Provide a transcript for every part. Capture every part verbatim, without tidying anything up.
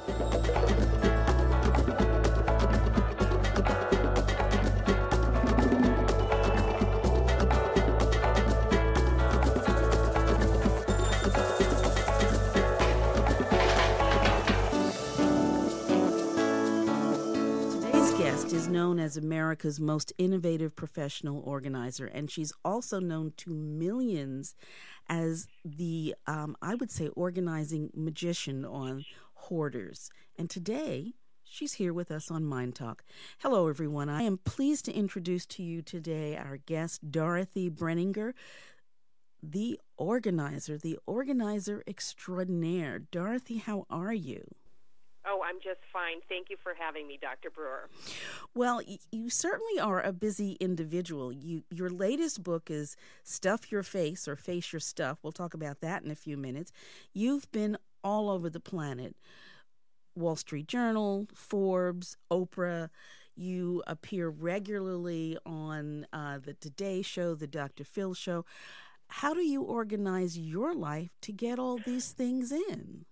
Is known as America's most innovative professional organizer, and she's also known to millions as the, um, I would say, organizing magician on Hoarders. And today, she's here with us on Mind Talk. Hello, everyone. I am pleased to introduce to you today our guest, Dorothy Brenninger, the organizer, the organizer extraordinaire. Dorothy, how are you? Oh, I'm just fine. Thank you for having me, Doctor Brewer. Well, y- you certainly are a busy individual. You, your latest book is Stuff Your Face or Face Your Stuff. We'll talk about that in a few minutes. You've been all over the planet. Wall Street Journal, Forbes, Oprah. You appear regularly on uh, the Today Show, the Doctor Phil Show. How do you organize your life to get all these things in?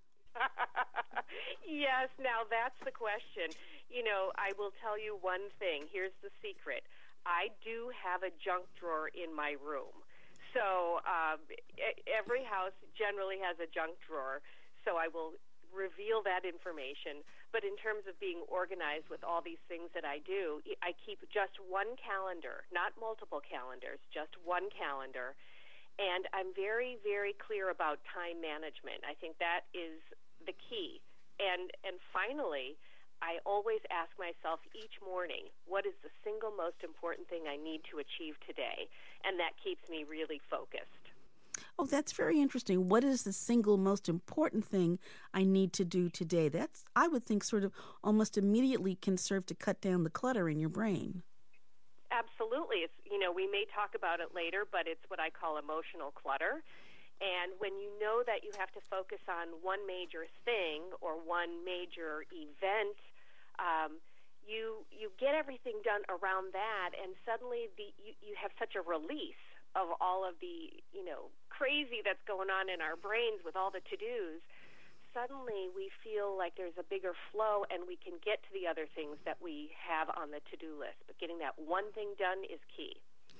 Yes, now that's the question. You know, I will tell you one thing. Here's the secret. I do have a junk drawer in my room. So um, every house generally has a junk drawer, so I will reveal that information. But in terms of being organized with all these things that I do, I keep just one calendar, not multiple calendars, just one calendar. And I'm very, very clear about time management. I think that is the key. And and finally, I always ask myself each morning, what is the single most important thing I need to achieve today? And that keeps me really focused. Oh, that's very interesting. What is the single most important thing I need to do today? That's, I would think, sort of almost immediately can serve to cut down the clutter in your brain. Absolutely. It's, you know, we may talk about it later, but it's what I call emotional clutter. And when you know that you have to focus on one major thing or one major event, um, you you get everything done around that, and suddenly the you, you have such a release of all of the, you know, crazy that's going on in our brains with all the to-dos. Suddenly we feel like there's a bigger flow, and we can get to the other things that we have on the to-do list. But getting that one thing done is key.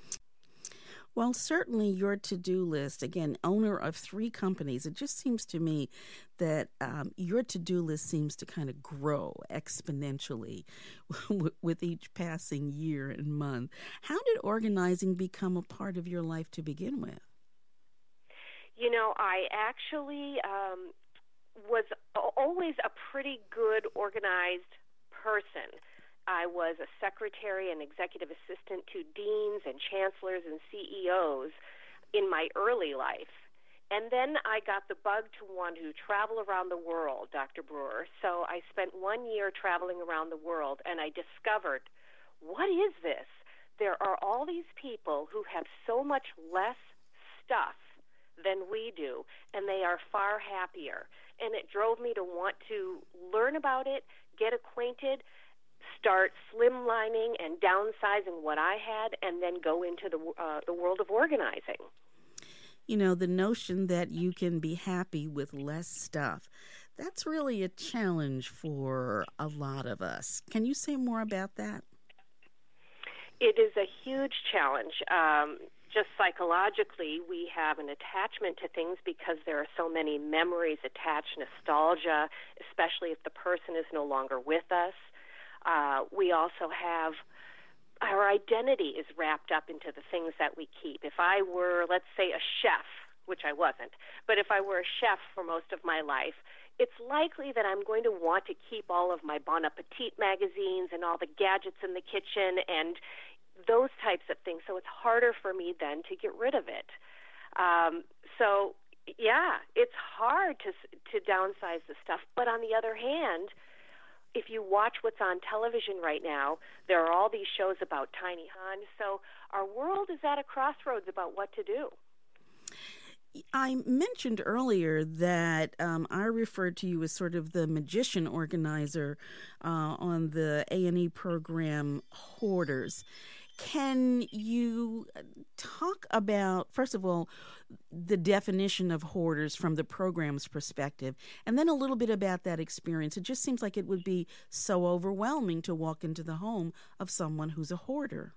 Well, certainly your to-do list, again, owner of three companies, it just seems to me that um, your to-do list seems to kind of grow exponentially with each passing year and month. How did organizing become a part of your life to begin with? You know, I actually um, was always a pretty good organized person. I was a secretary and executive assistant to deans and chancellors and C E Os in my early life. And then I got the bug to want to travel around the world, Doctor Brewer. So I spent one year traveling around the world, and I discovered, what is this? There are all these people who have so much less stuff than we do, and they are far happier. And it drove me to want to learn about it, get acquainted, start slimlining and downsizing what I had, and then go into the uh, the world of organizing. You know, the notion that you can be happy with less stuff, that's really a challenge for a lot of us. Can you say more about that? It is a huge challenge. Um, just psychologically, we have an attachment to things because there are so many memories attached, nostalgia, especially if the person is no longer with us. Uh, we also have our identity is wrapped up into the things that we keep. If I were, let's say, a chef, which I wasn't, but if I were a chef for most of my life, it's likely that I'm going to want to keep all of my Bon Appetit magazines and all the gadgets in the kitchen and those types of things. So it's harder for me then to get rid of it. Um, so, yeah, it's hard to to downsize the stuff. But on the other hand, if you watch what's on television right now, there are all these shows about tiny homes. So our world is at a crossroads about what to do. I mentioned earlier that um, I referred to you as sort of the magician organizer uh, on the A and E program Hoarders. can you talk about, first of all, the definition of hoarders from the program's perspective, and then a little bit about that experience? It just seems like it would be so overwhelming to walk into the home of someone who's a hoarder.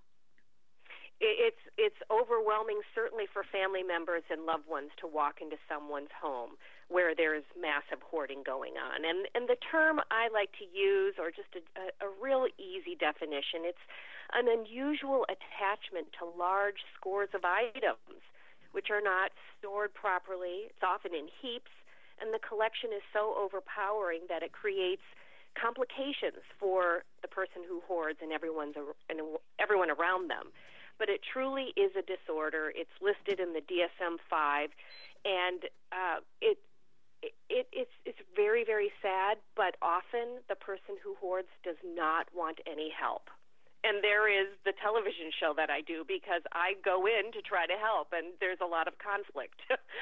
It's it's overwhelming, certainly for family members and loved ones, to walk into someone's home where there's massive hoarding going on. And and the term I like to use, or just a, a, a real easy definition, it's an unusual attachment to large scores of items which are not stored properly. It's often in heaps, and the collection is so overpowering that it creates complications for the person who hoards and everyone's and everyone around them. But it truly is a disorder. It's listed in the D S M five, and uh, it, it it's it's very, very sad, but often the person who hoards does not want any help. And there is the television show that I do, because I go in to try to help, and there's a lot of conflict.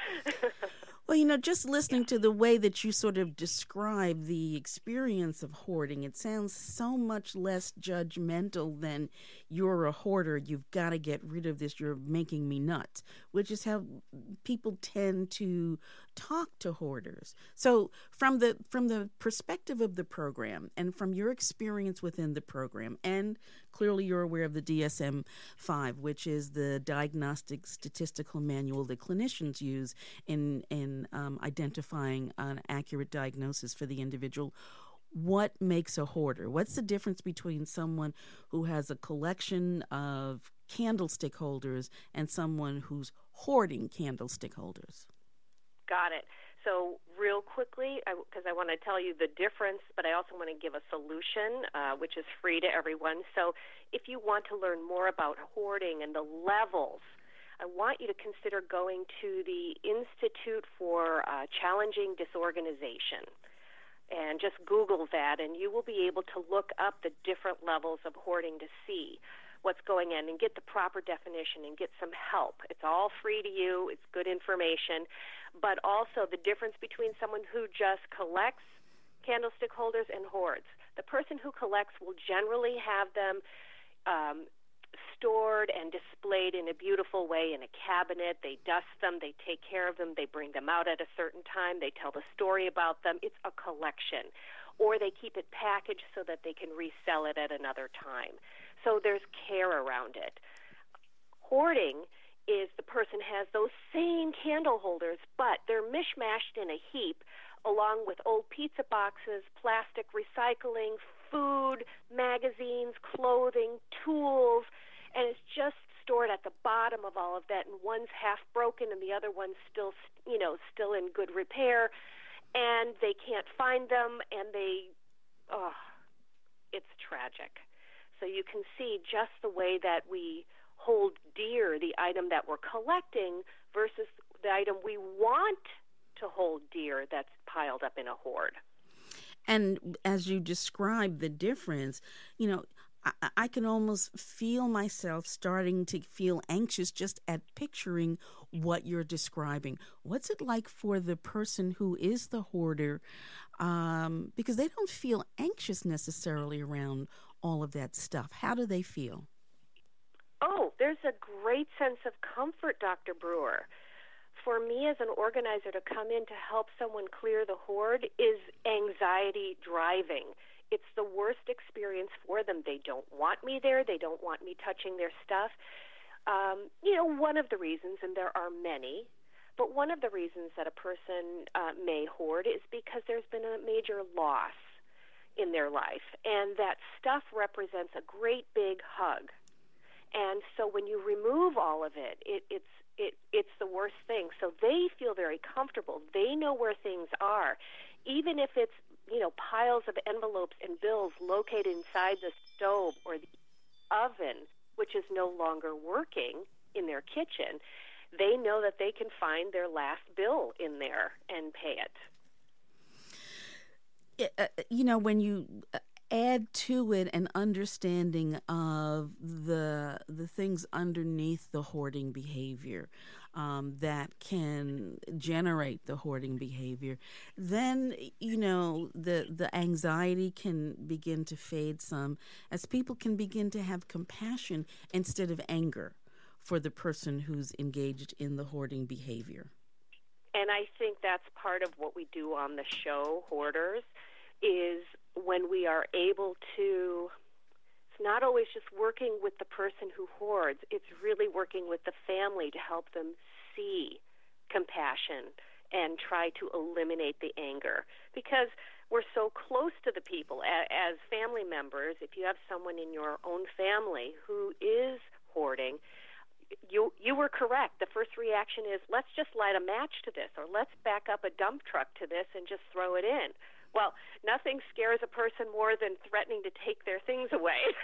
Well, you know, just listening to the way that you sort of describe the experience of hoarding, it sounds so much less judgmental than you're a hoarder, you've got to get rid of this, you're making me nuts, which is how people tend to talk to hoarders. So from the from the perspective of the program and from your experience within the program, and clearly you're aware of the D S M five, which is the diagnostic statistical manual that clinicians use in, in um, identifying an accurate diagnosis for the individual. What makes a hoarder? What's the difference between someone who has a collection of candlestick holders and someone who's hoarding candlestick holders? Got it. So real quickly, because I, I want to tell you the difference, but I also want to give a solution, uh, which is free to everyone. So if you want to learn more about hoarding and the levels, I want you to consider going to the Institute for uh, Challenging Disorganization. And just Google that, and you will be able to look up the different levels of hoarding to see what's going on and get the proper definition and get some help. It's all free to you. It's good information. But also the difference between someone who just collects candlestick holders and hoards. The person who collects will generally have them um, stored and displayed in a beautiful way in a cabinet. They dust them, they take care of them, they bring them out at a certain time, they tell the story about them. It's a collection. Or they keep it packaged so that they can resell it at another time. So there's care around it. Hoarding is the person has those same candle holders, but they're mishmashed in a heap along with old pizza boxes, plastic recycling, food, magazines, clothing, tools, and it's just stored at the bottom of all of that, and one's half broken and the other one's still, you know, still in good repair, and they can't find them, and they, oh, it's tragic. So you can see just the way that we hold dear the item that we're collecting versus the item we want to hold dear that's piled up in a hoard. And as you describe the difference, you know, I, I can almost feel myself starting to feel anxious just at picturing what you're describing. What's it like for the person who is the hoarder? Um, because they don't feel anxious necessarily around all of that stuff. How do they feel? Oh, there's a great sense of comfort, Doctor Brewer. For me as an organizer to come in to help someone clear the hoard is anxiety driving. It's the worst experience for them. They don't want me there. They don't want me touching their stuff. Um, you know, one of the reasons, and there are many, but one of the reasons that a person uh, may hoard is because there's been a major loss in their life, and that stuff represents a great big hug. And so when you remove all of it, it it's it it's the worst thing. So they feel very comfortable. They know where things are, even if it's, you know, piles of envelopes and bills located inside the stove or the oven, which is no longer working in their kitchen. They know that they can find their last bill in there and pay it. it uh, you know, when you uh, add to it an understanding of the the things underneath the hoarding behavior um, that can generate the hoarding behavior, then, you know, the, the anxiety can begin to fade some as people can begin to have compassion instead of anger for the person who's engaged in the hoarding behavior. And I think that's part of what we do on the show, Hoarders, is when we are able to, it's not always just working with the person who hoards, it's really working with the family to help them see compassion and try to eliminate the anger. Because we're so close to the people as family members. If you have someone in your own family who is hoarding, You you were correct. The first reaction is, let's just light a match to this, or let's back up a dump truck to this and just throw it in. Well, nothing scares a person more than threatening to take their things away.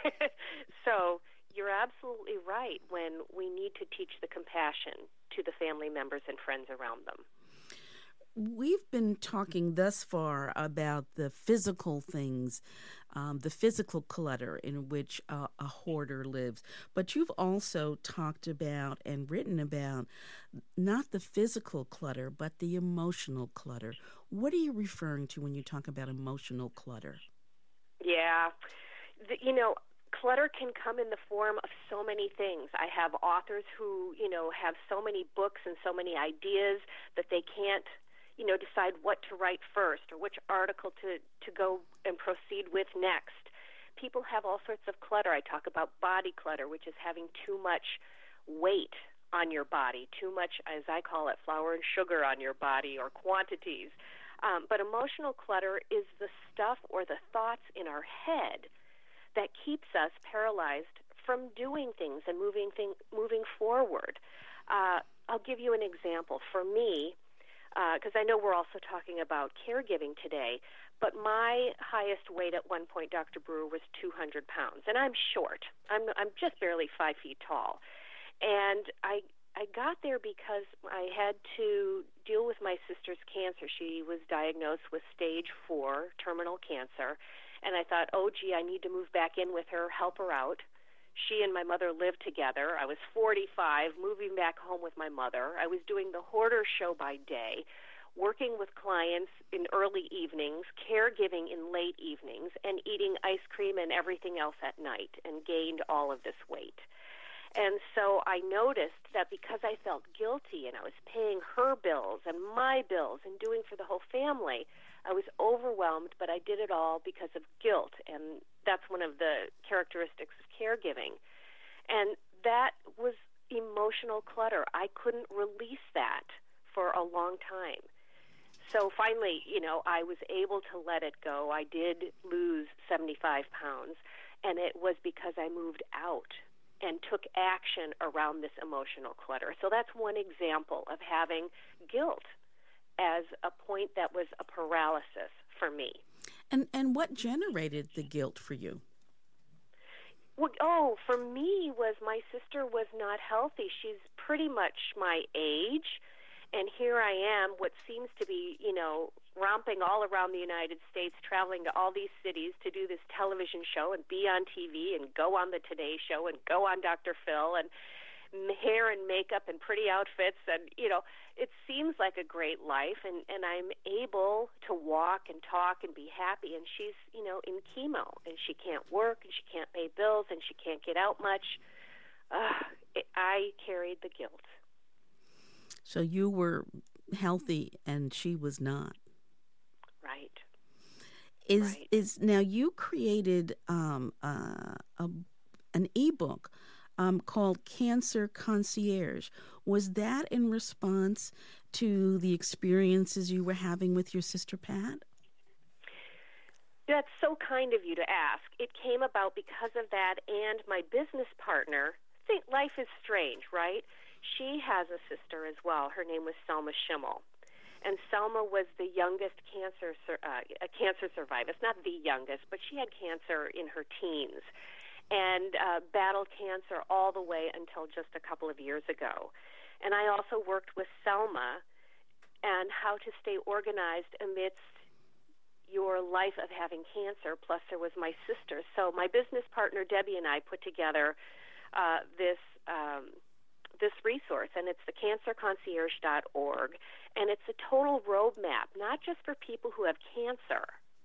So you're absolutely right when we need to teach the compassion to the family members and friends around them. We've been talking thus far about the physical things, um, the physical clutter in which uh, a hoarder lives. But you've also talked about and written about not the physical clutter, but the emotional clutter. What are you referring to when you talk about emotional clutter? Yeah. The, you know, clutter can come in the form of so many things. I have authors who, you know, have so many books and so many ideas that they can't, you know, decide what to write first or which article to, to go and proceed with next. People have all sorts of clutter. I talk about body clutter, which is having too much weight on your body, too much, as I call it, flour and sugar on your body, or quantities. Um, but emotional clutter is the stuff or the thoughts in our head that keeps us paralyzed from doing things and moving thing, moving forward. Uh, I'll give you an example. For me, because uh, I know we're also talking about caregiving today, but my highest weight at one point, Doctor Brewer, was two hundred pounds, and I'm short. I'm I'm just barely five feet tall, and I I got there because I had to deal with my sister's cancer. She was diagnosed with stage four terminal cancer, and I thought, oh, gee, I need to move back in with her, help her out. She and my mother lived together. I was forty-five, moving back home with my mother. I was doing the Hoarder Show by day, working with clients in early evenings, caregiving in late evenings, and eating ice cream and everything else at night, and gained all of this weight. And so I noticed that because I felt guilty and I was paying her bills and my bills and doing for the whole family, I was overwhelmed, but I did it all because of guilt, and that's one of the characteristics of caregiving. And that was emotional clutter. I couldn't release that for a long time. So finally, you know, I was able to let it go. I did lose seventy-five pounds, and it was because I moved out and took action around this emotional clutter. So that's one example of having guilt as a point that was a paralysis for me. And and what generated the guilt for you? Well, oh, for me was my sister was not healthy. She's pretty much my age, and here I am, what seems to be, you know, romping all around the United States, traveling to all these cities to do this television show and be on T V and go on the Today Show and go on Doctor Phil and hair and makeup and pretty outfits, and, you know, it seems like a great life, and, and I'm able to walk and talk and be happy, and she's, you know, in chemo, and she can't work, and she can't pay bills, and she can't get out much. Uh, it, I carried the guilt. So you were healthy, and she was not. Right. Is right. is now you created um, uh, a, an ebook Um, called Cancer Concierge. Was that in response to the experiences you were having with your sister Pat? That's so kind of you to ask. It came about because of that, and my business partner. Think life is strange, right? She has a sister as well. Her name was Selma Schimmel. And Selma was the youngest cancer uh, a cancer survivor. It's not the youngest, but she had cancer in her teens, and uh, battled cancer all the way until just a couple of years ago. And I also worked with Selma and how to stay organized amidst, your life of having cancer, plus there was my sister. So my business partner, Debbie, and I put together uh, this um, this resource, and it's the cancer concierge dot org, and it's a total roadmap, not just for people who have cancer,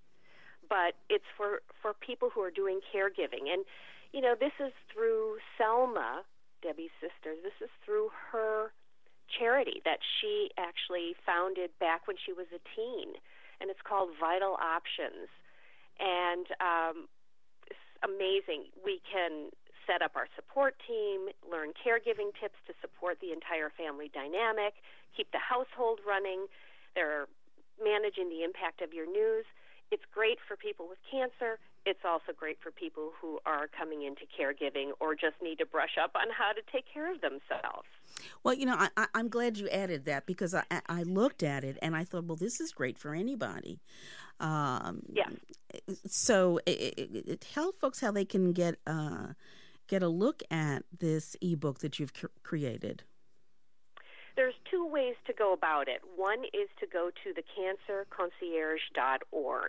but it's for, for people who are doing caregiving. And, you know, this is through Selma, Debbie's sister. This is through her charity that she actually founded back when she was a teen, and it's called Vital Options. And um, it's amazing. We can set up our support team, learn caregiving tips to support the entire family dynamic, keep the household running. They're managing the impact of your news. It's great for people with cancer. It's also great for people who are coming into caregiving or just need to brush up on how to take care of themselves. Well, you know, I, I, I'm glad you added that, because I, I looked at it and I thought, well, this is great for anybody. Um, yeah. So it, it, it, tell folks how they can get uh, get a look at this ebook that you've cr- created. There's two ways to go about it. One is to go to the cancer concierge dot org.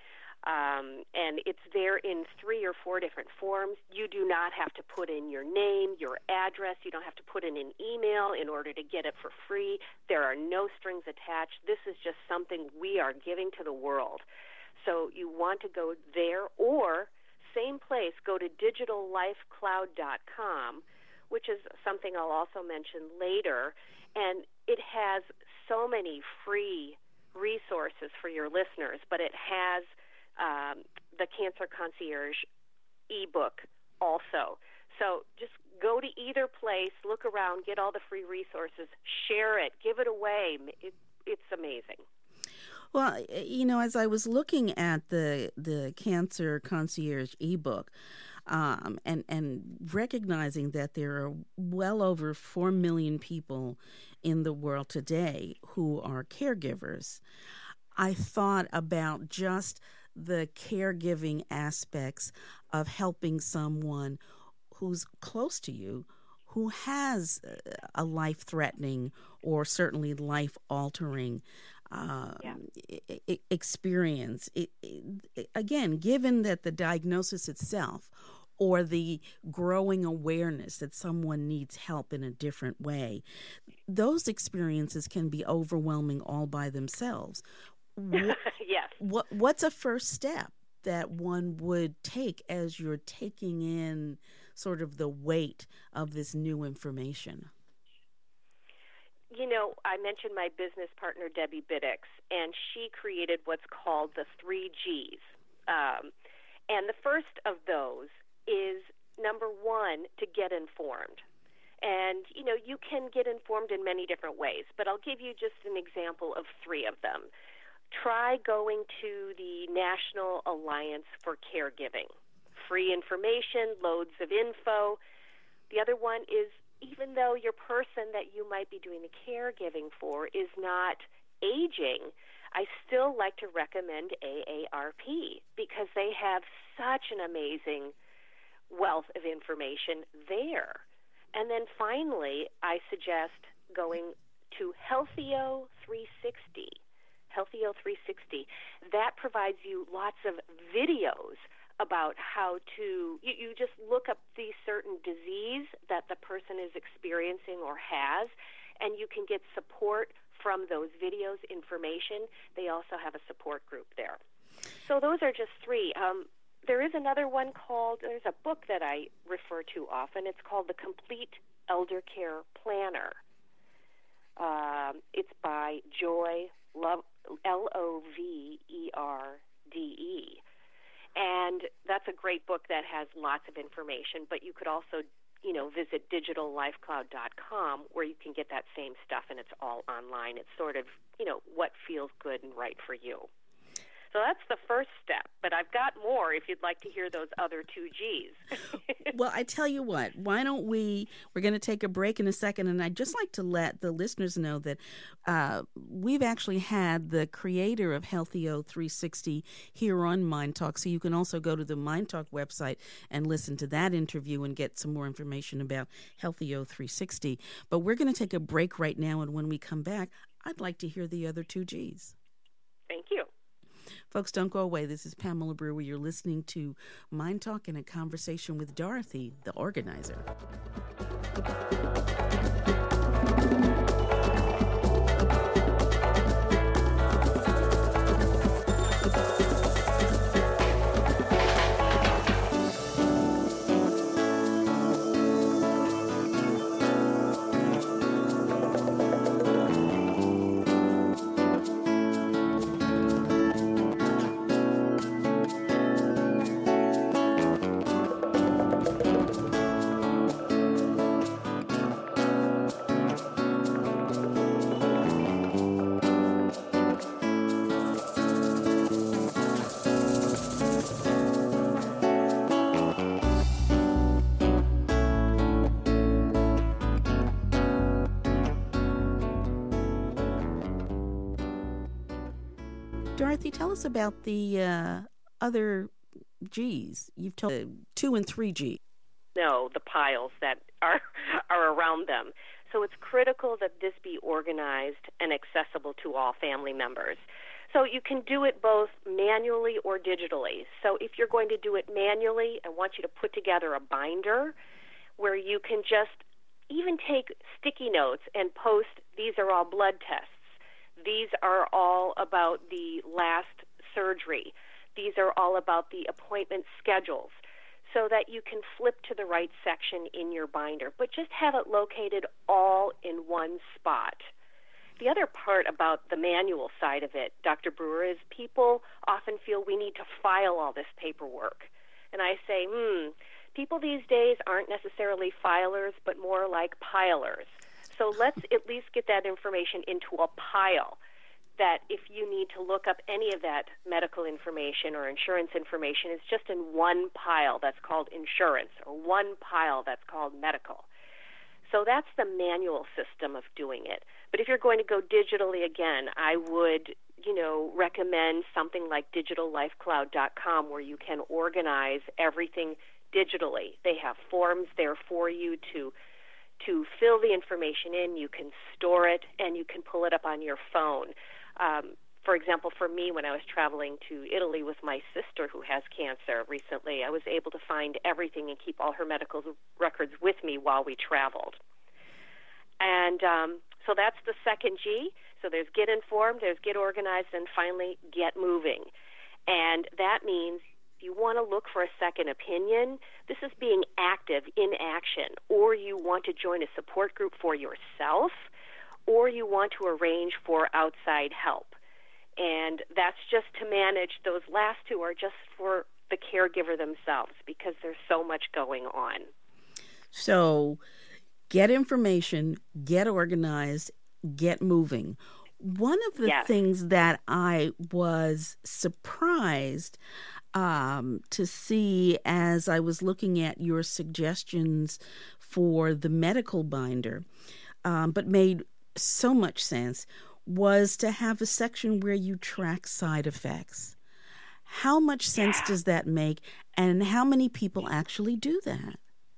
Um, and it's there in three or four different forms. You do not have to put in your name, your address. You don't have to put in an email in order to get it for free. There are no strings attached. This is just something we are giving to the world. So you want to go there, or same place, go to digital life cloud dot com, which is something I'll also mention later. And it has so many free resources for your listeners, but it has um, the Cancer Concierge ebook also. So just go to either place, look around, get all the free resources, share it, give it away. It, it's amazing. Well, you know, as I was looking at the the Cancer Concierge ebook, um, and and recognizing that there are well over four million people in the world today who are caregivers, I thought about just the caregiving aspects of helping someone who's close to you, who has a life-threatening or certainly life-altering Um, yeah. experience. It, it, again, given that the diagnosis itself or the growing awareness that someone needs help in a different way, those experiences can be overwhelming all by themselves. What, yes. What, what's a first step that one would take as you're taking in sort of the weight of this new information? You know, I mentioned my business partner, Debbie Biddix, and she created what's called the three G's. Um, and the first of those is, number one, to get informed. And, you know, you can get informed in many different ways, but I'll give you just an example of three of them. Try going to the National Alliance for Caregiving. Free information, loads of info. The other one is, even though your person that you might be doing the caregiving for is not aging, I still like to recommend A A R P because they have such an amazing wealth of information there. And then finally, I suggest going to Healthio three sixty. Healthio three sixty. That provides you lots of videos about how to, you, you just look up the certain disease that the person is experiencing or has, and you can get support from those videos, information. They also have a support group there. So those are just three. Um, there is another one called, there's a book that I refer to often. It's called The Complete Elder Care Planner. Um, it's by Joy, Love, L O V E R D E. And that's a great book that has lots of information, but you could also, you know, visit digital life cloud dot com where you can get that same stuff, and it's all online. It's sort of, you know, what feels good and right for you. So that's the first step, but I've got more if you'd like to hear those other two G's. Well, I tell you what, why don't we, we're going to take a break in a second, and I'd just like to let the listeners know that uh, we've actually had the creator of Healthio three sixty here on Mind Talk, so you can also go to the Mind Talk website and listen to that interview and get some more information about Healthio three sixty. But we're going to take a break right now, and when we come back, I'd like to hear the other two G's. Thank you. Folks, don't go away. This is Pamela Brewer. You're listening to Mind Talk and a conversation with Dorothy, the organizer. Dorothy, tell us about the uh, other G's. You've told uh, two and three G. No, the piles that are are around them. So it's critical that this be organized and accessible to all family members. So you can do it both manually or digitally. So if you're going to do it manually, I want you to put together a binder where you can just even take sticky notes and post, these are all blood tests. These are all about the last surgery. These are all about the appointment schedules, so that you can flip to the right section in your binder, but just have it located all in one spot. The other part about the manual side of it, Doctor Brewer, is people often feel we need to file all this paperwork. And I say, hmm, people these days aren't necessarily filers, but more like pilers. So let's at least get that information into a pile that if you need to look up any of that medical information or insurance information, it's just in one pile that's called insurance or one pile that's called medical. So that's the manual system of doing it. But if you're going to go digitally again, I would, you know, recommend something like digital life cloud dot com where you can organize everything digitally. They have forms there for you to to fill the information in. You can store it, and you can pull it up on your phone. Um, for example, for me, when I was traveling to Italy with my sister who has cancer recently, I was able to find everything and keep all her medical records with me while we traveled. And um, so that's the second G. So there's get informed, there's get organized, and finally get moving. And that means if you want to look for a second opinion, this is being active in action, or you want to join a support group for yourself, or you want to arrange for outside help. And that's just to manage. Those last two are just for the caregiver themselves because there's so much going on. So get information, get organized, get moving. One of the yes. things that I was surprised um, to see as I was looking at your suggestions for the medical binder, um, but made so much sense, was to have a section where you track side effects. How much sense yeah. does that make, and how many people actually do that?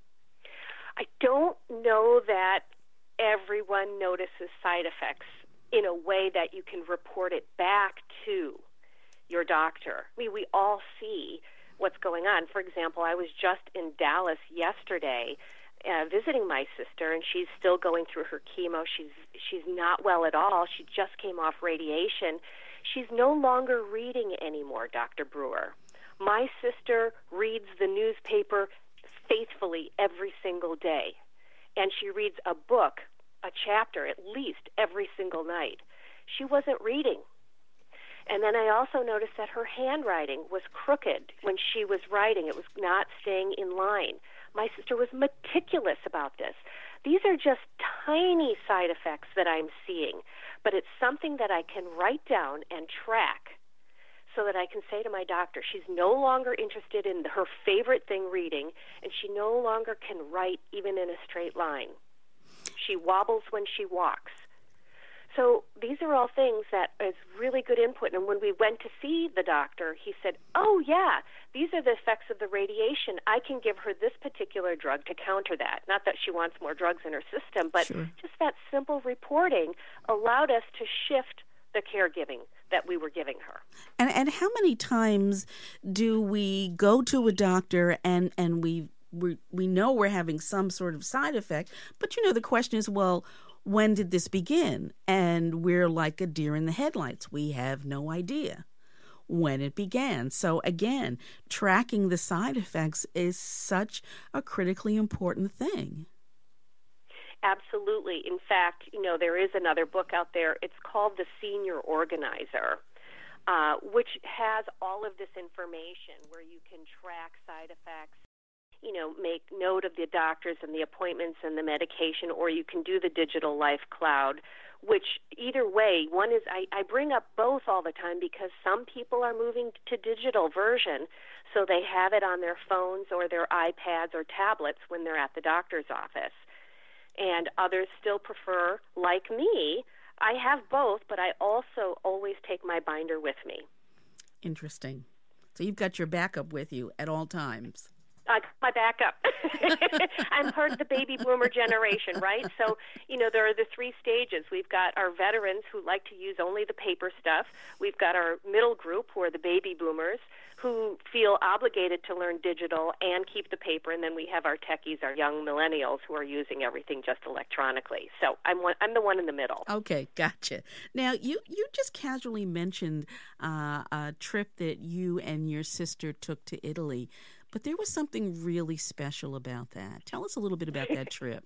I don't know that everyone notices side effects in a way that you can report it back to your doctor. I mean, we all see what's going on. For example, I was just in Dallas yesterday uh, visiting my sister, and she's still going through her chemo. She's she's not well at all. She just came off radiation. She's no longer reading anymore, Doctor Brewer. My sister reads the newspaper faithfully every single day, and she reads a book, a chapter at least every single night. She wasn't reading. And then I also noticed that her handwriting was crooked when she was writing. It was not staying in line. My sister was meticulous about this. These are just tiny side effects that I'm seeing, but it's something that I can write down and track so that I can say to my doctor, she's no longer interested in her favorite thing, reading, and she no longer can write even in a straight line. She wobbles when she walks. So these are all things that is really good input. And when we went to see the doctor, he said, oh, yeah, these are the effects of the radiation. I can give her this particular drug to counter that. Not that she wants more drugs in her system, but sure. just that simple reporting allowed us to shift the caregiving that we were giving her. And and how many times do we go to a doctor and, and we, we we know we're having some sort of side effect, but you know, the question is, well, when did this begin? And we're like a deer in the headlights. We have no idea when it began. So again, tracking the side effects is such a critically important thing. Absolutely. In fact, you know, there is another book out there. It's called The Senior Organizer, uh, which has all of this information where you can track side effects, you know, make note of the doctors and the appointments and the medication, or you can do the Digital Life Cloud, which either way, one is, I, I bring up both all the time because some people are moving to digital version, so they have it on their phones or their iPads or tablets when they're at the doctor's office. And others still prefer, like me, I have both, but I also always take my binder with me. Interesting. So you've got your backup with you at all times. I got my backup. I'm part of the baby boomer generation, right? So, you know, there are the three stages. We've got our veterans who like to use only the paper stuff. We've got our middle group, who are the baby boomers, who feel obligated to learn digital and keep the paper. And then we have our techies, our young millennials, who are using everything just electronically. So I'm one, I'm the one in the middle. Okay, gotcha. Now, you, you just casually mentioned uh, a trip that you and your sister took to Italy. But there was something really special about that. Tell us a little bit about that trip.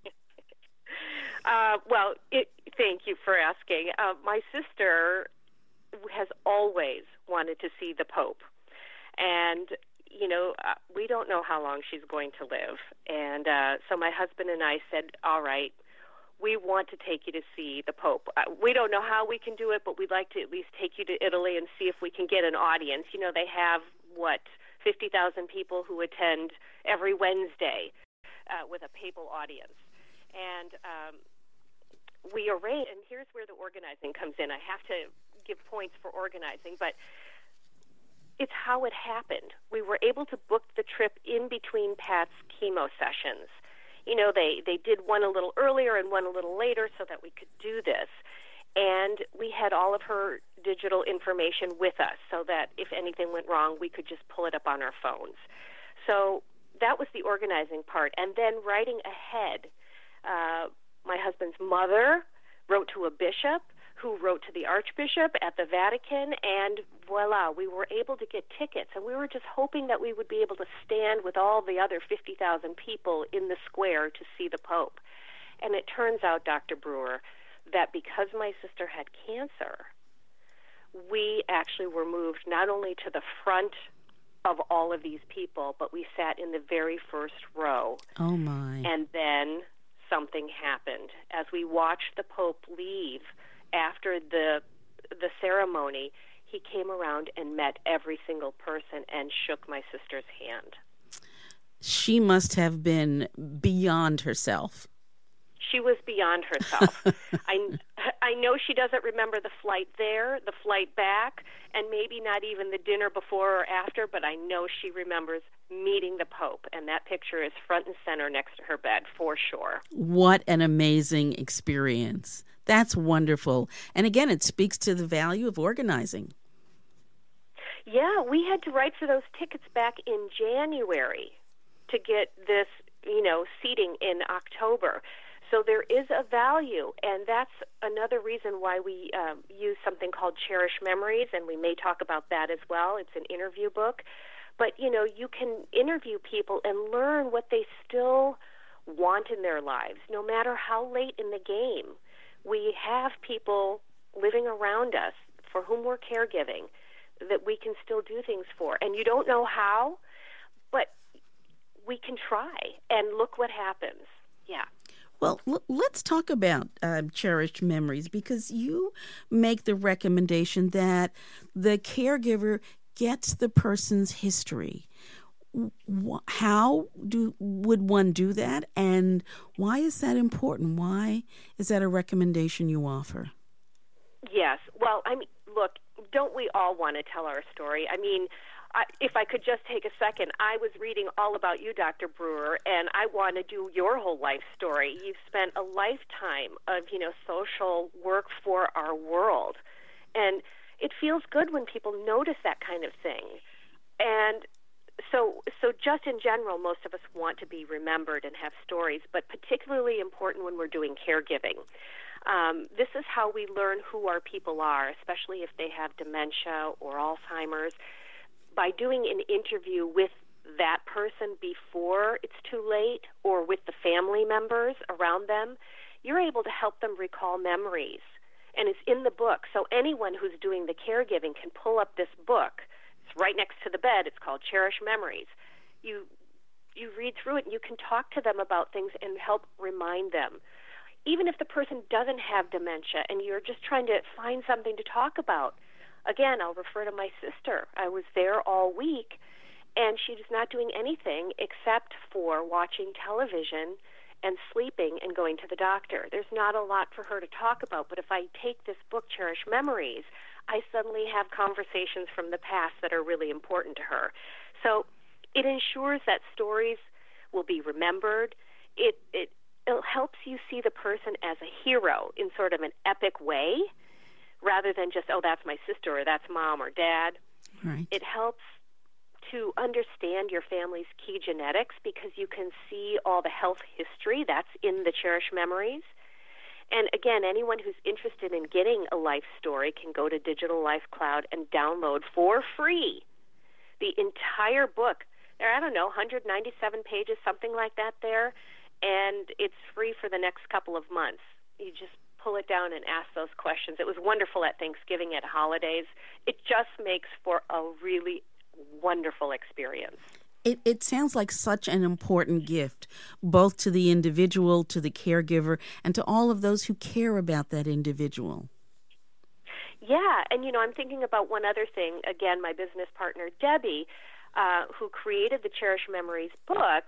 uh, well, it, thank you for asking. Uh, my sister has always wanted to see the Pope. And, you know, uh, we don't know how long she's going to live. And uh, so my husband and I said, all right, we want to take you to see the Pope. Uh, we don't know how we can do it, but we'd like to at least take you to Italy and see if we can get an audience. You know, they have, what, fifty thousand people who attend every Wednesday uh, with a papal audience. And um, we arrange, and here's where the organizing comes in. I have to give points for organizing, but it's how it happened. We were able to book the trip in between Pat's chemo sessions. You know, they, they did one a little earlier and one a little later so that we could do this. And we had all of her digital information with us so that if anything went wrong, we could just pull it up on our phones. So that was the organizing part. And then writing ahead, uh, my husband's mother wrote to a bishop who wrote to the Archbishop at the Vatican, and voila, we were able to get tickets. And we were just hoping that we would be able to stand with all the other fifty thousand people in the square to see the Pope. And it turns out, Doctor Brewer, that because my sister had cancer, we actually were moved not only to the front of all of these people, but we sat in the very first row. Oh, my. And then something happened. As we watched the Pope leave after the the ceremony, he came around and met every single person and shook my sister's hand. She must have been beyond herself. She was beyond herself. I, I know she doesn't remember the flight there, the flight back, and maybe not even the dinner before or after, but I know she remembers meeting the Pope, and that picture is front and center next to her bed for sure. What an amazing experience. That's wonderful. And again, it speaks to the value of organizing. Yeah, we had to write for those tickets back in January to get this, you know, seating in October. So there is a value, and that's another reason why we um, use something called Cherish Memories, and we may talk about that as well. It's an interview book. But, you know, you can interview people and learn what they still want in their lives, no matter how late in the game. We have people living around us for whom we're caregiving that we can still do things for. And you don't know how, but we can try, and look what happens. Yeah. Well, l- let's talk about uh, cherished memories, because you make the recommendation that the caregiver gets the person's history. W- how do would one do that, and why is that important? Why is that a recommendation you offer? Yes. Well, I mean, look, don't we all want to tell our story? I mean, I, if I could just take a second, I was reading all about you, Doctor Brewer, and I want to do your whole life story. You've spent a lifetime of, you know, social work for our world, And it feels good when people notice that kind of thing. And so so just in general, most of us want to be remembered and have stories, but particularly important when we're doing caregiving. Um, this is how we learn who our people are, especially if they have dementia or Alzheimer's. By doing an interview with that person before it's too late or with the family members around them, you're able to help them recall memories. And it's in the book, so anyone who's doing the caregiving can pull up this book. It's right next to the bed. It's called Cherish Memories. You you read through it, and you can talk to them about things and help remind them. Even if the person doesn't have dementia and you're just trying to find something to talk about, again, I'll refer to my sister. I was there all week, and she was not doing anything except for watching television and sleeping and going to the doctor. There's not a lot for her to talk about, but if I take this book, Cherish Memories, I suddenly have conversations from the past that are really important to her. So it ensures that stories will be remembered. It, it, it helps you see the person as a hero in sort of an epic way, rather than just, oh, that's my sister or that's mom or dad. Right. It helps to understand your family's key genetics because you can see all the health history that's in the Cherish Memories. And again, anyone who's interested in getting a life story can go to Digital Life Cloud and download for free the entire book. There are, I don't know, one hundred ninety-seven pages, something like that there, and it's free for the next couple of months. You just pull it down and ask those questions. It was wonderful at Thanksgiving, at holidays. It just makes for a really wonderful experience. It, it sounds like such an important gift, both to the individual, to the caregiver, and to all of those who care about that individual. Yeah, and, you know, I'm thinking about one other thing. Again, my business partner, Debbie, uh, who created the Cherish Memories book,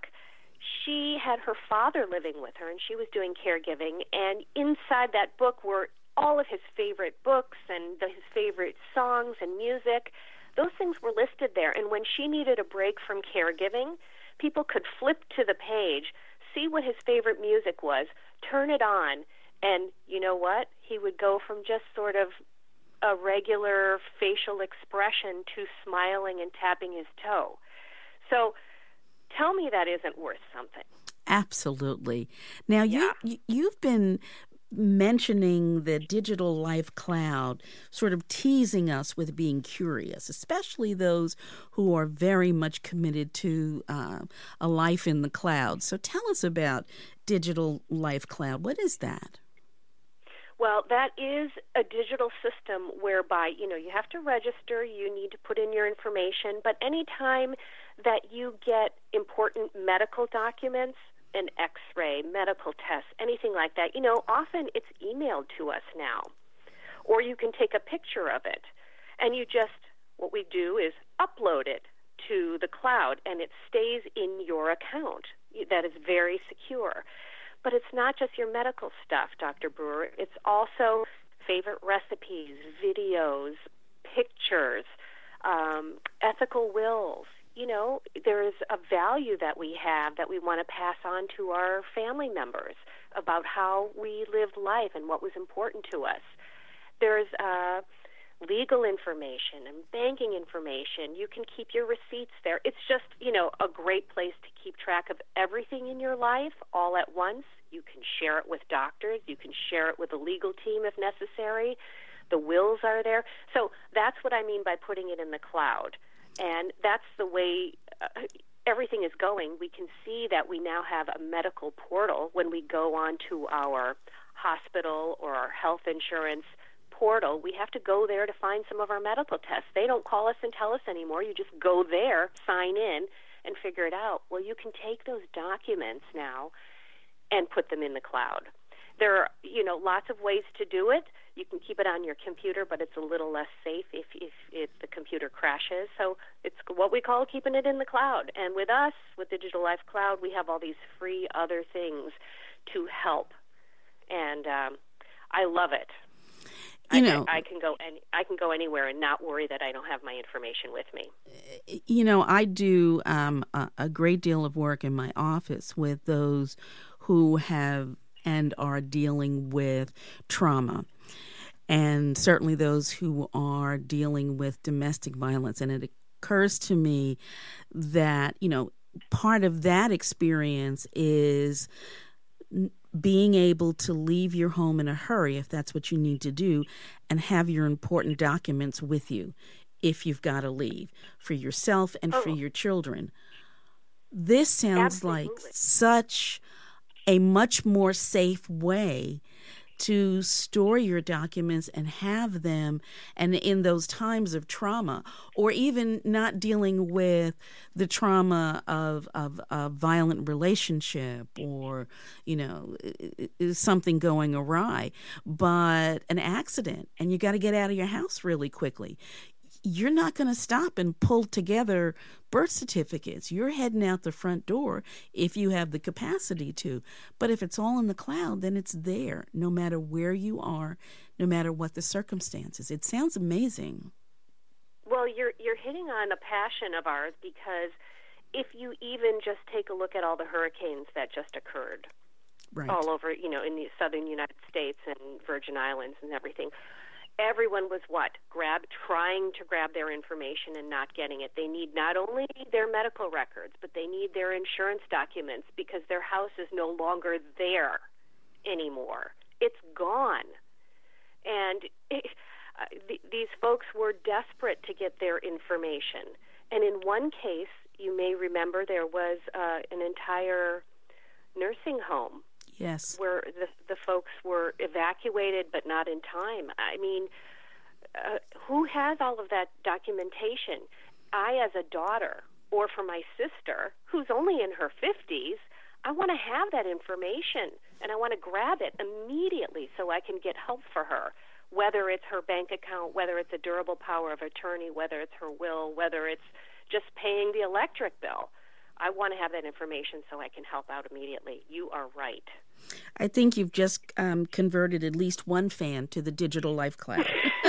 she had her father living with her, and she was doing caregiving, and inside that book were all of his favorite books and the, his favorite songs and music. Those things were listed there, and when she needed a break from caregiving, people could flip to the page, see what his favorite music was, turn it on, and you know what? He would go from just sort of a regular facial expression to smiling and tapping his toe. So tell me that isn't worth something. Absolutely. Now, yeah. you, you've been mentioning the Digital Life Cloud, sort of teasing us with being curious, especially those who are very much committed to uh, a life in the cloud. So tell us about Digital Life Cloud. What is that? Well, that is a digital system whereby, you know, you have to register, you need to put in your information, but anytime that you get important medical documents, an X-ray, medical tests, anything like that, you know, often it's emailed to us now. Or you can take a picture of it, and you just, what we do is upload it to the cloud, and it stays in your account. That is very secure. But it's not just your medical stuff, Doctor Brewer. It's also favorite recipes, videos, pictures, um, ethical wills. You know, there is a value that we have that we want to pass on to our family members about how we lived life and what was important to us. There's uh, legal information and banking information. You can keep your receipts there. It's just, you know, a great place to keep track of everything in your life all at once. You can share it with doctors. You can share it with a legal team if necessary. The wills are there. So that's what I mean by putting it in the cloud. And that's the way uh, everything is going. We can see that we now have a medical portal when we go onto our hospital or our health insurance portal. We have to go there to find some of our medical tests. They don't call us and tell us anymore. You just go there, sign in, and figure it out. Well, you can take those documents now and put them in the cloud. There are, you know, lots of ways to do it. You can keep it on your computer, but it's a little less safe if, if, if the computer crashes. So it's what we call keeping it in the cloud. And with us, with Digital Life Cloud, we have all these free other things to help. And um, I love it. You know, I, I can go any, I can go anywhere and not worry that I don't have my information with me. You know, I do um, a, a great deal of work in my office with those who have and are dealing with trauma. and certainly those who are dealing with domestic violence. And it occurs to me that, you know, part of that experience is being able to leave your home in a hurry, if that's what you need to do, and have your important documents with you if you've got to leave, for yourself and oh. for your children. This sounds Absolutely. like such a much more safe way to store your documents and have them, and in those times of trauma, or even not dealing with the trauma of, of a violent relationship or, you know, something going awry, but an accident, and you got to get out of your house really quickly. You're not going to stop and pull together birth certificates. You're heading out the front door if you have the capacity to. But if it's all in the cloud, then it's there, no matter where you are, no matter what the circumstances. It sounds amazing. Well, you're you're hitting on a passion of ours, because if you even just take a look at all the hurricanes that just occurred right. all over, you know, in the southern United States and Virgin Islands and everything, everyone was what? Grab, trying to grab their information and not getting it. They need not only their medical records, but they need their insurance documents, because their house is no longer there anymore. It's gone. And it, uh, th- these folks were desperate to get their information. And in one case, you may remember, there was uh, an entire nursing home. Yes. Where the the folks were evacuated, but not in time. I mean, uh, who has all of that documentation? I, as a daughter, or for my sister, who's only in her fifties, I want to have that information, and I want to grab it immediately so I can get help for her, whether it's her bank account, whether it's a durable power of attorney, whether it's her will, whether it's just paying the electric bill. I want to have that information so I can help out immediately. You are right. I think you've just um, converted at least one fan to the Digital Life Cloud.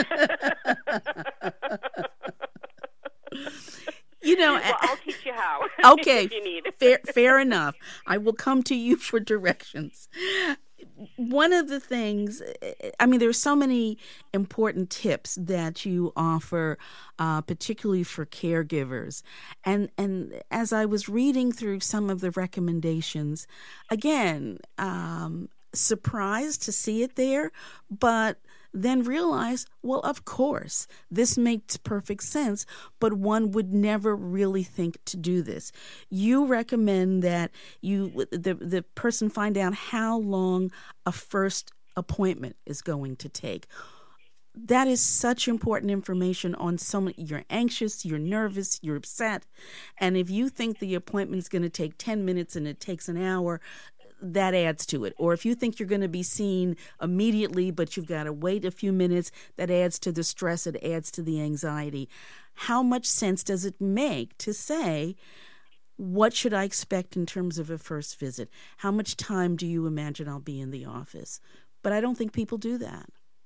You know, well, I'll teach you how. Okay, if you need. fair, fair enough. I will come to you for directions. One of the things, I mean, there are so many important tips that you offer, uh, particularly for caregivers. And and as I was reading through some of the recommendations, again, um, surprised to see it there, but then realize, well, of course, this makes perfect sense, but one would never really think to do this. You recommend that you the the person find out how long a first appointment is going to take. That is such important information on so many. You're anxious, you're nervous, you're upset, and if you think the appointment is going to take ten minutes and it takes an hour, that adds to it. Or if you think you're going to be seen immediately, but you've got to wait a few minutes, that adds to the stress, it adds to the anxiety. How much sense does it make to say, what should I expect in terms of a first visit? How much time do you imagine I'll be in the office? But I don't think people do that.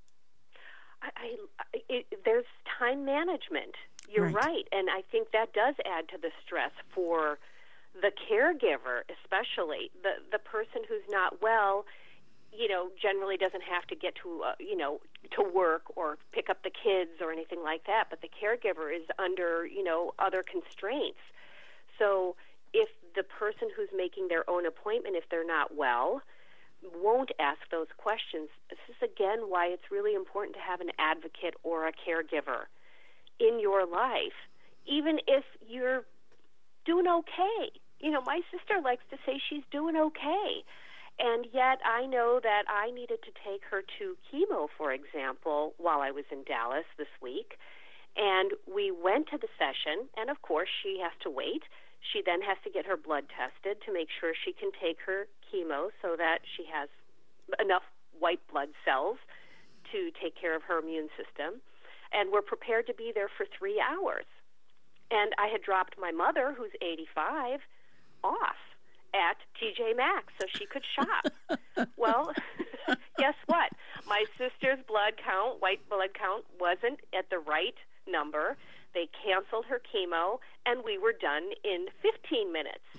I, I, it, there's time management. You're right. right. And I think that does add to the stress for the caregiver, especially the the person who's not well, you know, generally doesn't have to get to uh, you know to work or pick up the kids or anything like that. But the caregiver is under you know other constraints. So if the person who's making their own appointment, if they're not well, won't ask those questions, this is again why it's really important to have an advocate or a caregiver in your life, even if you're doing okay. You know, my sister likes to say she's doing okay. And yet I know that I needed to take her to chemo, for example, while I was in Dallas this week. And we went to the session, and of course she has to wait. She then has to get her blood tested to make sure she can take her chemo so that she has enough white blood cells to take care of her immune system. And we're prepared to be there for three hours. And I had dropped my mother, who's eighty-five, off at T J Maxx so she could shop. Well, guess what? My sister's blood count, white blood count, wasn't at the right number. They canceled her chemo, and we were done in fifteen minutes.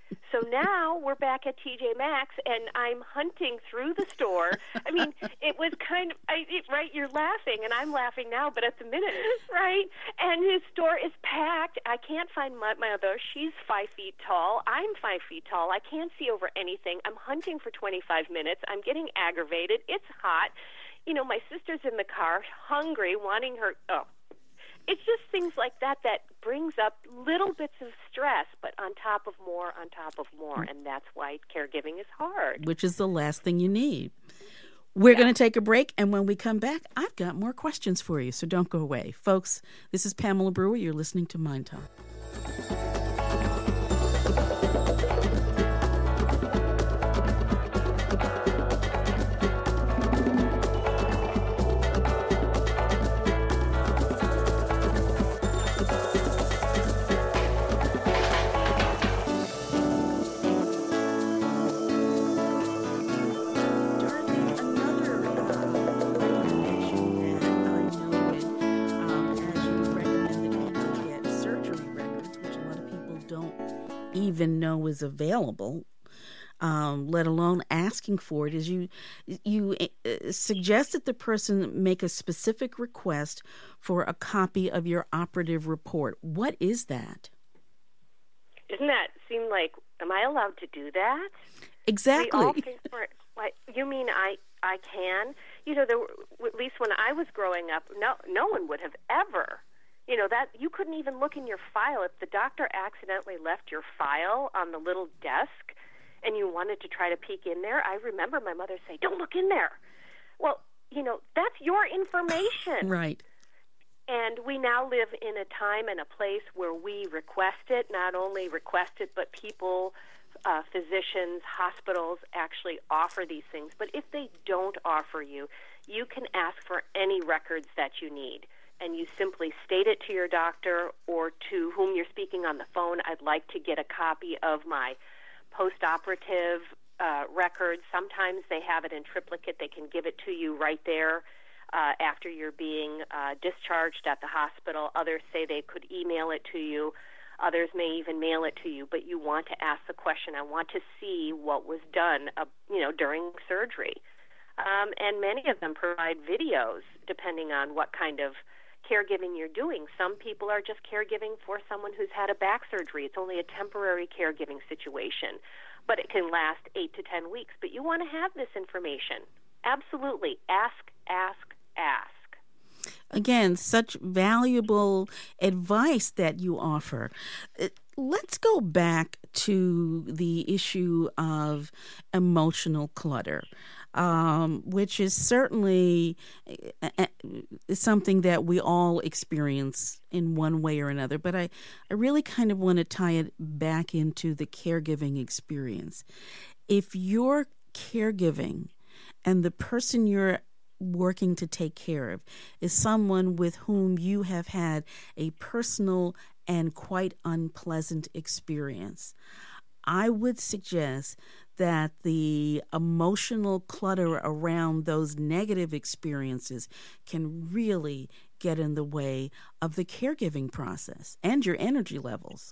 So now we're back at T J Maxx, and I'm hunting through the store. I mean, it was kind of, I, it, right, you're laughing, and I'm laughing now, but at the minute, right? And his store is packed. I can't find my mother. She's five feet tall. I'm five feet tall. I can't see over anything. I'm hunting for twenty-five minutes. I'm getting aggravated. It's hot. You know, my sister's in the car, hungry, wanting her, oh. It's just things like that that brings up little bits of stress, but on top of more, on top of more, and that's why caregiving is hard. Which is the last thing you need. We're Yeah. going to take a break, and when we come back, I've got more questions for you, so don't go away. Folks, this is Pamela Brewer. You're listening to Mind Talk. Even know is available, um, let alone asking for it, is you you uh, suggest that the person make a specific request for a copy of your operative report. What is that? Isn't that seem like, am I allowed to do that? Exactly. We all think for, like, you mean I I can? You know, there were, at least when I was growing up, no no one would have ever. You know, that you couldn't even look in your file. If the doctor accidentally left your file on the little desk and you wanted to try to peek in there, I remember my mother say, don't look in there. Well, you know, that's your information. Right. And we now live in a time and a place where we request it, not only request it, but people, uh, physicians, hospitals actually offer these things. But if they don't offer you, you can ask for any records that you need. And you simply state it to your doctor or to whom you're speaking on the phone. I'd like to get a copy of my post-operative uh, records. Sometimes they have it in triplicate. They can give it to you right there uh, after you're being uh, discharged at the hospital. Others say they could email it to you. Others may even mail it to you. But you want to ask the question, I want to see what was done uh, you know, during surgery. Um, and many of them provide videos depending on what kind of caregiving you're doing. Some people are just caregiving for someone who's had a back surgery. It's only a temporary caregiving situation, but it can last eight to ten weeks. But you want to have this information. Absolutely. Ask, ask, ask. Again, such valuable advice that you offer. Let's go back to the issue of emotional clutter. Um, which is certainly something that we all experience in one way or another. But I, I really kind of want to tie it back into the caregiving experience. If you're caregiving and the person you're working to take care of is someone with whom you have had a personal and quite unpleasant experience, I would suggest that the emotional clutter around those negative experiences can really get in the way of the caregiving process and your energy levels.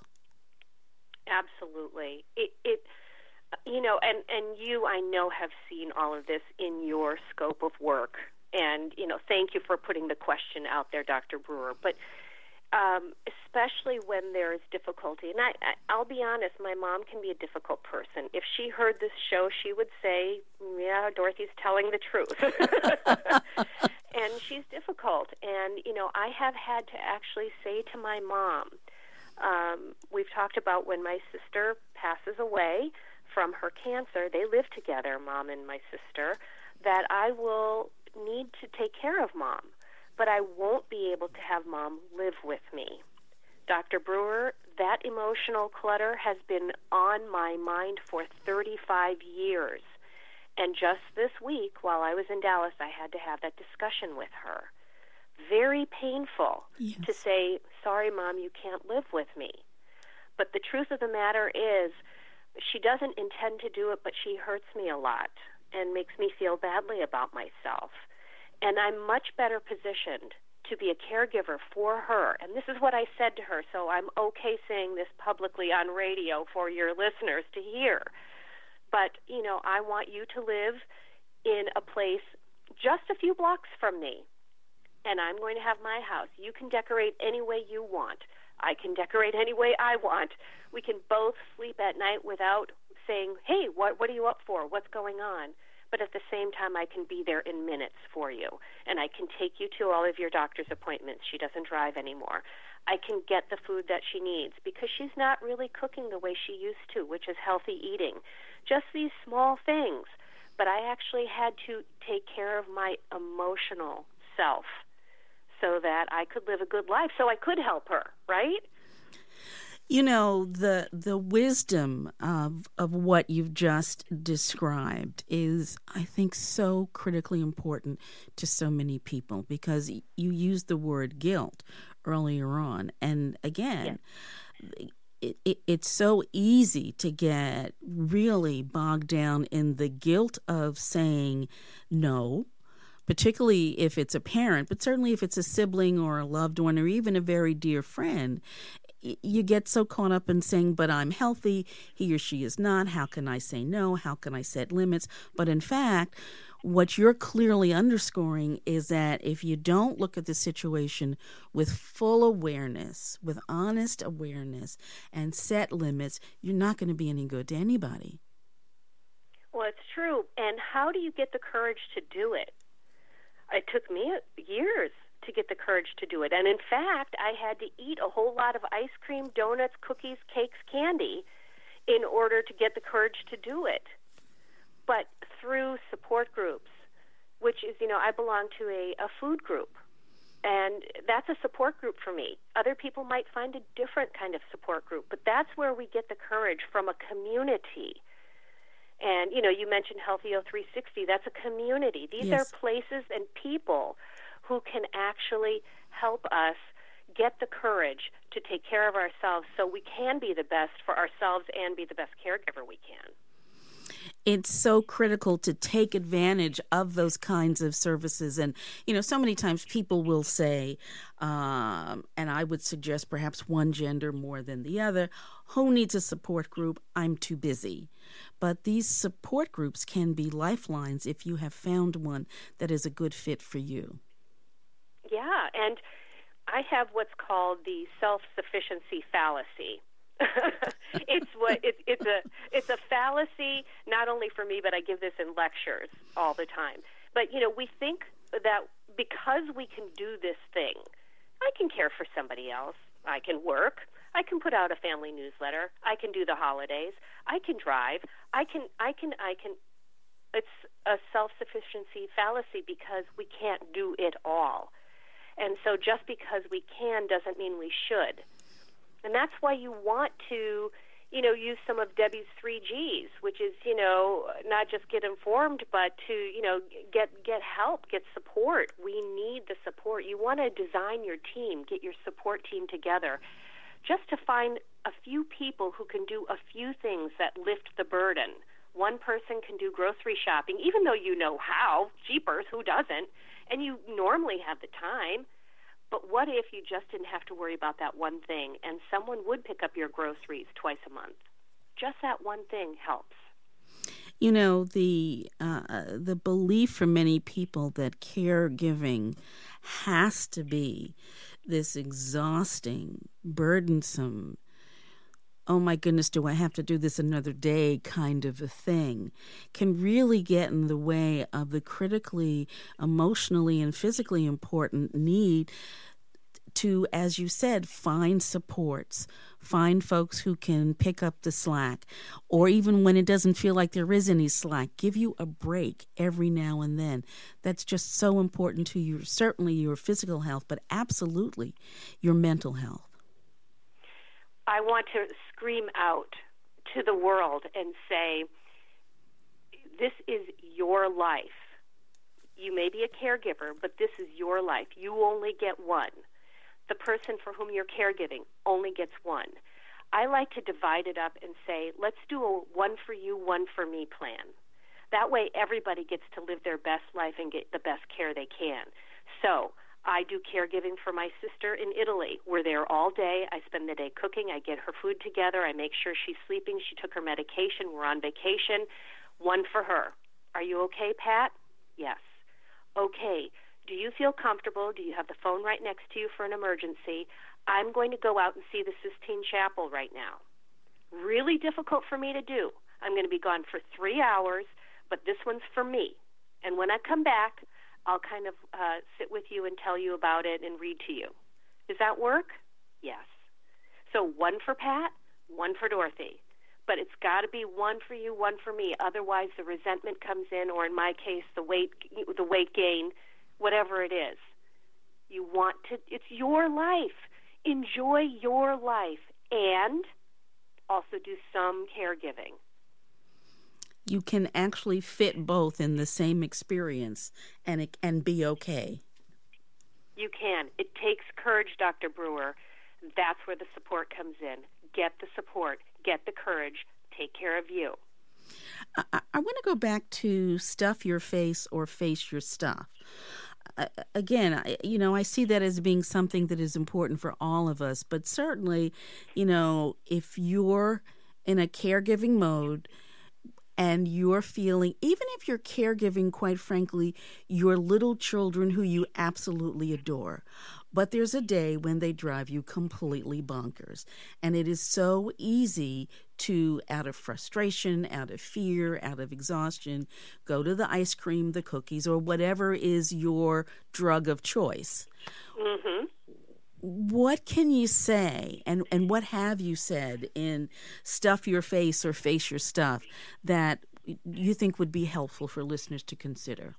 Absolutely. It, it you know, and, and you, I know, have seen all of this in your scope of work. And, you know, thank you for putting the question out there, Doctor Brewer. But Um, especially when there is difficulty. And I, I, I'll be honest, my mom can be a difficult person. If she heard this show, she would say, yeah, Dorothy's telling the truth. And she's difficult. And, you know, I have had to actually say to my mom, um, we've talked about when my sister passes away from her cancer, they live together, Mom and my sister, that I will need to take care of Mom. But I won't be able to have Mom live with me. Doctor Brewer, that emotional clutter has been on my mind for thirty-five years. And just this week, while I was in Dallas, I had to have that discussion with her. Very painful Yes. to say, sorry, Mom, you can't live with me. But the truth of the matter is, she doesn't intend to do it, but she hurts me a lot and makes me feel badly about myself. And I'm much better positioned to be a caregiver for her. And this is what I said to her, so I'm okay saying this publicly on radio for your listeners to hear. But, you know, I want you to live in a place just a few blocks from me, and I'm going to have my house. You can decorate any way you want. I can decorate any way I want. We can both sleep at night without saying, hey, what, what are you up for? What's going on? But at the same time, I can be there in minutes for you, and I can take you to all of your doctor's appointments. She doesn't drive anymore. I can get the food that she needs because she's not really cooking the way she used to, which is healthy eating. Just these small things. But I actually had to take care of my emotional self so that I could live a good life, so I could help her, right? You know, the the wisdom of of what you've just described is, I think, so critically important to so many people, because you used the word guilt earlier on. And again, yeah. it, it, it's so easy to get really bogged down in the guilt of saying no, particularly if it's a parent, but certainly if it's a sibling or a loved one or even a very dear friend. You get so caught up in saying, but I'm healthy, he or she is not, how can I say no, how can I set limits? But in fact, what you're clearly underscoring is that if you don't look at the situation with full awareness, with honest awareness, and set limits, you're not going to be any good to anybody. Well, it's true. And how do you get the courage to do it? It took me years to get the courage to do it. And in fact, I had to eat a whole lot of ice cream, donuts, cookies, cakes, candy in order to get the courage to do it. But through support groups, which is, you know, I belong to a, a food group, and that's a support group for me. Other people might find a different kind of support group, but that's where we get the courage, from a community. And, you know, you mentioned Healthy O three sixty. That's a community. These Yes. are places and people who can actually help us get the courage to take care of ourselves so we can be the best for ourselves and be the best caregiver we can. It's so critical to take advantage of those kinds of services. And, you know, so many times people will say, um, and I would suggest perhaps one gender more than the other, who needs a support group? I'm too busy. But these support groups can be lifelines if you have found one that is a good fit for you. Yeah, and I have what's called the self-sufficiency fallacy. it's what it, it's a it's a fallacy not only for me, but I give this in lectures all the time. But you know, we think that because we can do this thing, I can care for somebody else. I can work. I can put out a family newsletter. I can do the holidays. I can drive. I can. I can. I can. It's a self-sufficiency fallacy because we can't do it all. And so just because we can doesn't mean we should. And that's why you want to, you know, use some of Debbie's three G's, which is, you know, not just get informed, but to, you know, get get help, get support. We need the support. You want to design your team, get your support team together, just to find a few people who can do a few things that lift the burden. One person can do grocery shopping, even though you know how, jeepers, who doesn't? And you normally have the time. But what if you just didn't have to worry about that one thing, and someone would pick up your groceries twice a month? Just that one thing helps. You know, the uh, the belief for many people that caregiving has to be this exhausting, burdensome, oh my goodness, do I have to do this another day kind of a thing, can really get in the way of the critically, emotionally, and physically important need to, as you said, find supports, find folks who can pick up the slack, or even when it doesn't feel like there is any slack, give you a break every now and then. That's just so important to you, certainly your physical health, but absolutely your mental health. I want to scream out to the world and say, this is your life. You may be a caregiver, but this is your life. You only get one. The person for whom you're caregiving only gets one. I like to divide it up and say, let's do a one for you, one for me plan. That way everybody gets to live their best life and get the best care they can. So I do caregiving for my sister in Italy. We're there all day. I spend the day cooking. I get her food together. I make sure she's sleeping. She took her medication. We're on vacation. One for her. Are you okay, Pat? Yes. Okay. Do you feel comfortable? Do you have the phone right next to you for an emergency? I'm going to go out and see the Sistine Chapel right now. Really difficult for me to do. I'm going to be gone for three hours, but this one's for me. And when I come back, I'll kind of uh, sit with you and tell you about it and read to you. Does that work? Yes. So one for Pat, one for Dorothy. But it's got to be one for you, one for me. Otherwise, the resentment comes in, or in my case, the weight, the weight gain, whatever it is. You want to, it's your life. Enjoy your life and also do some caregiving. You can actually fit both in the same experience and it, and be okay. You can. It takes courage, Doctor Brewer. That's where the support comes in. Get the support. Get the courage. Take care of you. I, I want to go back to stuff your face or face your stuff. Uh, again, I, you know, I see that as being something that is important for all of us. But certainly, you know, if you're in a caregiving mode, and you're feeling, even if you're caregiving, quite frankly, your little children who you absolutely adore, but there's a day when they drive you completely bonkers. And it is so easy to, out of frustration, out of fear, out of exhaustion, go to the ice cream, the cookies, or whatever is your drug of choice. Mm-hmm. What can you say, and, and what have you said in Stuff Your Face or Face Your Stuff that you think would be helpful for listeners to consider?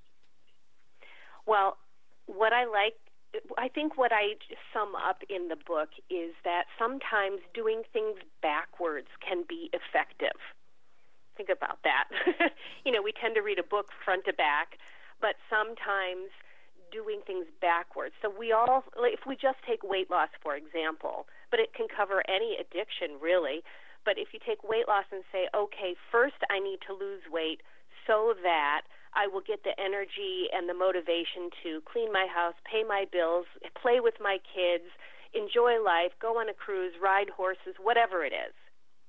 Well, what I like, I think what I sum up in the book is that sometimes doing things backwards can be effective. Think about that. You know, we tend to read a book front to back, but sometimes doing things backwards. So we all, if we just take weight loss, for example, but it can cover any addiction, really. But if you take weight loss and say, okay, first I need to lose weight so that I will get the energy and the motivation to clean my house, pay my bills, play with my kids, enjoy life, go on a cruise, ride horses, whatever it is.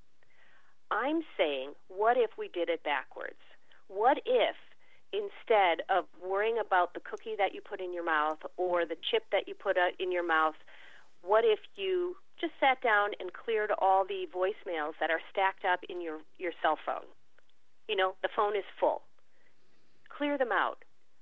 I'm saying, what if we did it backwards? What if instead of worrying about the cookie that you put in your mouth or the chip that you put in your mouth, what if you just sat down and cleared all the voicemails that are stacked up in your, your cell phone? You know, the phone is full. Clear them out.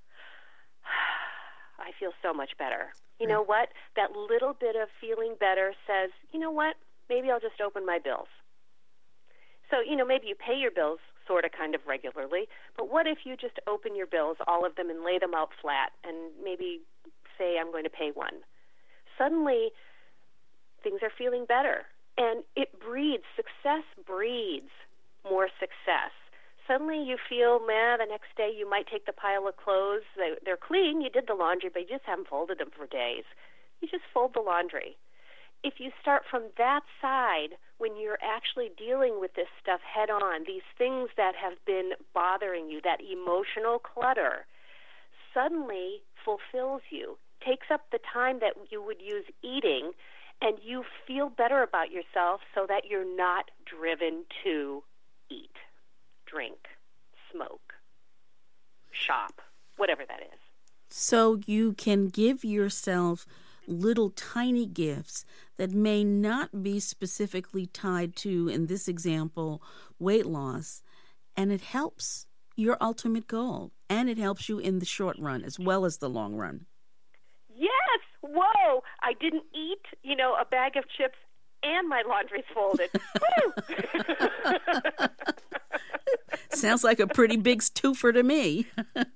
I feel so much better. You know what? That little bit of feeling better says, you know what? Maybe I'll just open my bills. So, you know, maybe you pay your bills sort of kind of regularly, but what if you just open your bills, all of them, and lay them out flat and maybe say, I'm going to pay one? Suddenly, things are feeling better. And it breeds, success breeds more success. Suddenly you feel, man, the next day you might take the pile of clothes. They, they're clean. You did the laundry, but you just haven't folded them for days. You just fold the laundry. If you start from that side, when you're actually dealing with this stuff head on, these things that have been bothering you, that emotional clutter, suddenly fulfills you, takes up the time that you would use eating, and you feel better about yourself so that you're not driven to eat, drink, smoke, shop, whatever that is. So you can give yourself little tiny gifts that may not be specifically tied to, in this example, weight loss, and it helps your ultimate goal, and it helps you in the short run as well as the long run. Yes! Whoa! I didn't eat, you know, a bag of chips and my laundry's folded. Woo! Sounds like a pretty big twofer to me.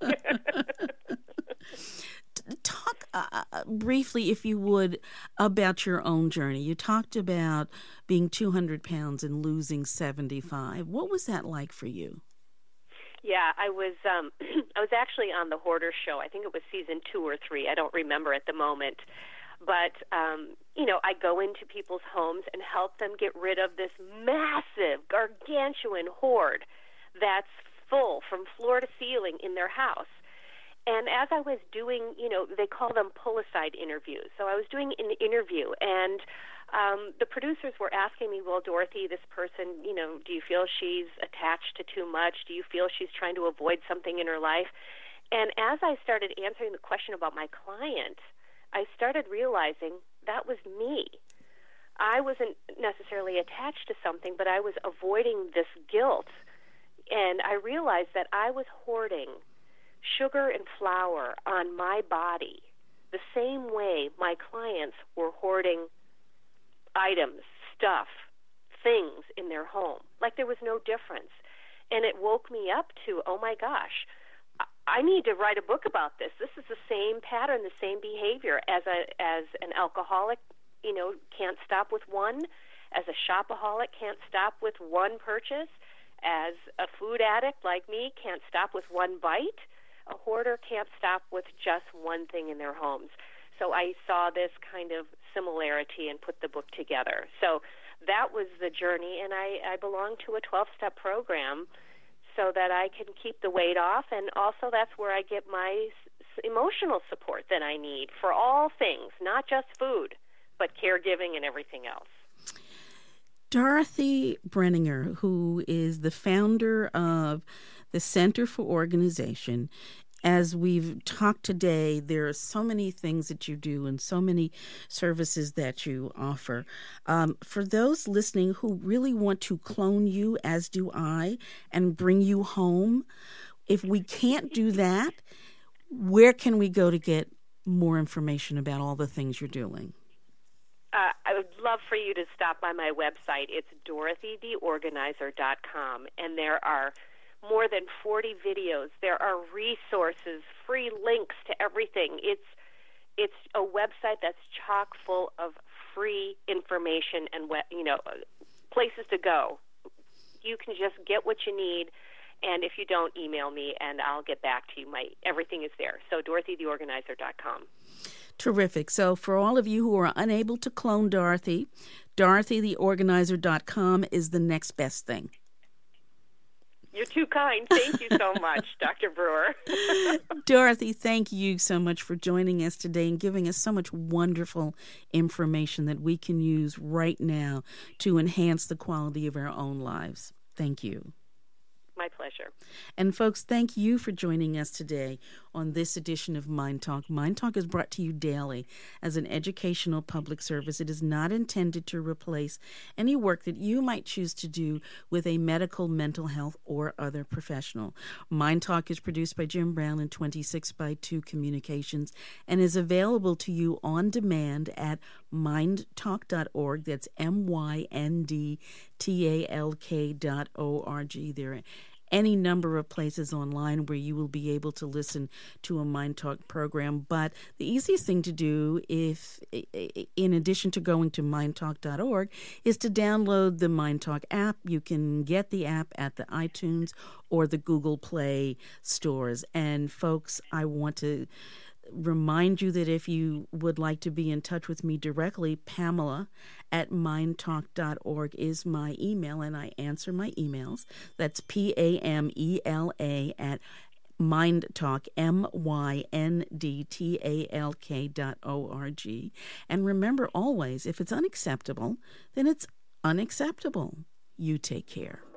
Talk uh, briefly, if you would, about your own journey. You talked about being two hundred pounds and losing seventy-five. What was that like for you? Yeah, I was um, I was actually on the Hoarder Show. I think it was season two or three. I don't remember at the moment. But, um, you know, I go into people's homes and help them get rid of this massive, gargantuan hoard that's full from floor to ceiling in their house. And as I was doing, you know, they call them pull-aside interviews. So I was doing an interview, and um, the producers were asking me, well, Dorothy, this person, you know, do you feel she's attached to too much? Do you feel she's trying to avoid something in her life? And as I started answering the question about my client, I started realizing that was me. I wasn't necessarily attached to something, but I was avoiding this guilt. And I realized that I was hoarding sugar and flour on my body the same way my clients were hoarding items, stuff, things in their home. Like there was no difference. And it woke me up to, oh my gosh, I need to write a book about this. This is the same pattern, the same behavior as a as an alcoholic, you know, can't stop with one, as a shopaholic can't stop with one purchase, as a food addict like me can't stop with one bite. A hoarder can't stop with just one thing in their homes. So I saw this kind of similarity and put the book together. So that was the journey, and I, I belong to a twelve-step program so that I can keep the weight off, and also that's where I get my s- emotional support that I need for all things, not just food, but caregiving and everything else. Dorothy Brenninger, who is the founder of the Center for Organization. As we've talked today, there are so many things that you do and so many services that you offer. Um, for those listening who really want to clone you, as do I, and bring you home, if we can't do that, where can we go to get more information about all the things you're doing? Uh, I would love for you to stop by my website. It's dorothy the organizer dot com, and there are more than forty videos. There are resources, free links to everything. It's it's a website that's chock full of free information and, you know, places to go. You can just get what you need, and if you don't, email me, and I'll get back to you. My everything is there. So dorothy the organizer dot com. Terrific. So for all of you who are unable to clone Dorothy, dorothy the organizer dot com is the next best thing. You're too kind. Thank you so much, Doctor Brewer. Dorothy, thank you so much for joining us today and giving us so much wonderful information that we can use right now to enhance the quality of our own lives. Thank you. My pleasure. And folks, thank you for joining us today on this edition of Mind Talk. Mind Talk is brought to you daily as an educational public service. It is not intended to replace any work that you might choose to do with a medical, mental health, or other professional. Mind Talk is produced by Jim Brown and twenty-six by two Communications and is available to you on demand at mind talk dot org. That's M Y N D T A L K dot O R G. There are any number of places online where you will be able to listen to a Mind Talk program. But the easiest thing to do, if in addition to going to mind talk dot org, is to download the Mind Talk app. You can get the app at the iTunes or the Google Play stores. And folks, I want to remind you that if you would like to be in touch with me directly, Pamela at mind talk dot org is my email, and I answer my emails. That's P A M E L A at MindTalk, M Y N D T A L K dot O R G. And remember always, if it's unacceptable, then it's unacceptable. You take care.